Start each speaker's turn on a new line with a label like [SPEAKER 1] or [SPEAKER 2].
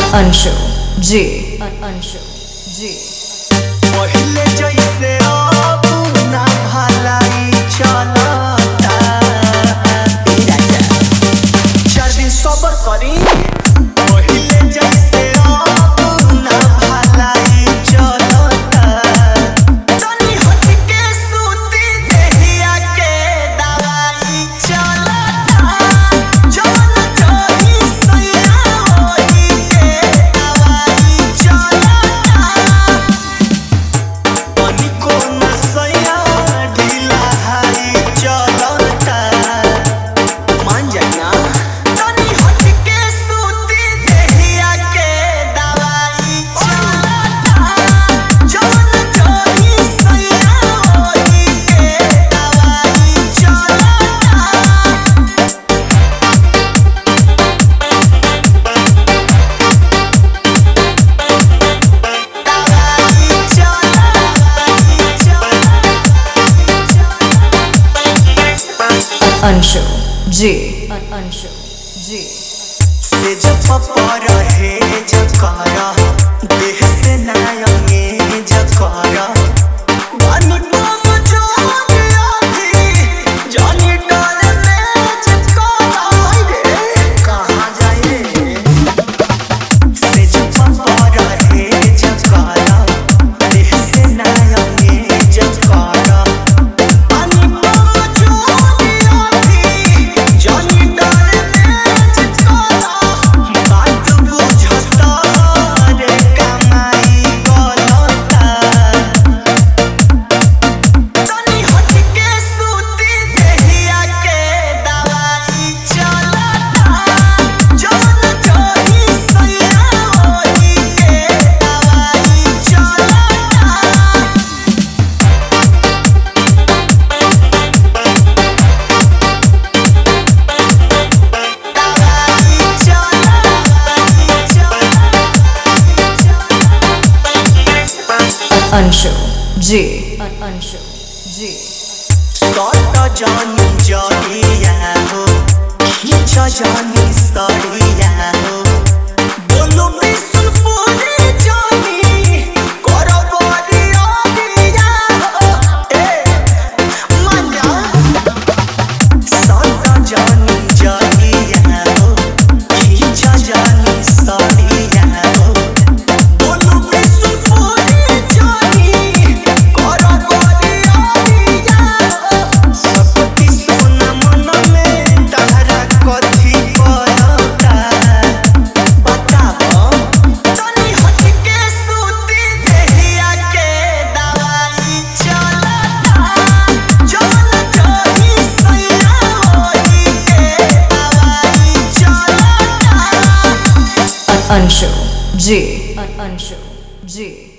[SPEAKER 1] अंशु जी अंशु जी
[SPEAKER 2] पहिले जैसे अब ना भलाई चलता चार दिन सबर करी पहिले जैसे अब ना भलाई चलता तनी हट के सूती देहिया के दवाई चलता जवन चोरी सैया होई के दवाई चलता को नसैया ढीला हारी चलता मान जाना तनी हट के सूती देहिया के दवाई चलता जवन चोरी सैया होई के दवाई चलता
[SPEAKER 1] अंशु जी अंशु जी
[SPEAKER 2] से जब पर है जकारा देह से नयंगे जकारा बानी बम जो अभी जानी डाल में जकारा रे कहाँ जाए से जब पर है जकारा देह से नयंगे जकारा बानी बम जो अभी जानी डाल में जकारा बात बुझता रे कमाई बोलता तनी हट के सूती देहिया के दवाई चलता जवन चोरी सैया होई के दवाई चलता
[SPEAKER 1] अंशु जी अंशु जी
[SPEAKER 2] सट जानी जहिया हो खींच जानी सड़िया हो बोलो बिसुनपुरी जानी कर बरिया दिया हो मान जा सट जानी जहिया हो खींच जानी सड़िया हो बोलो बिसुनपुरी जानी कर बरिया दिया हो सकती सोना मन में तहरा कथी पड़ता बताओ तनी हट के सूती देहिया के दवाई चलता जवन चोरी सैया होई के दवाई चलता
[SPEAKER 1] अंशु जी अंशु जी।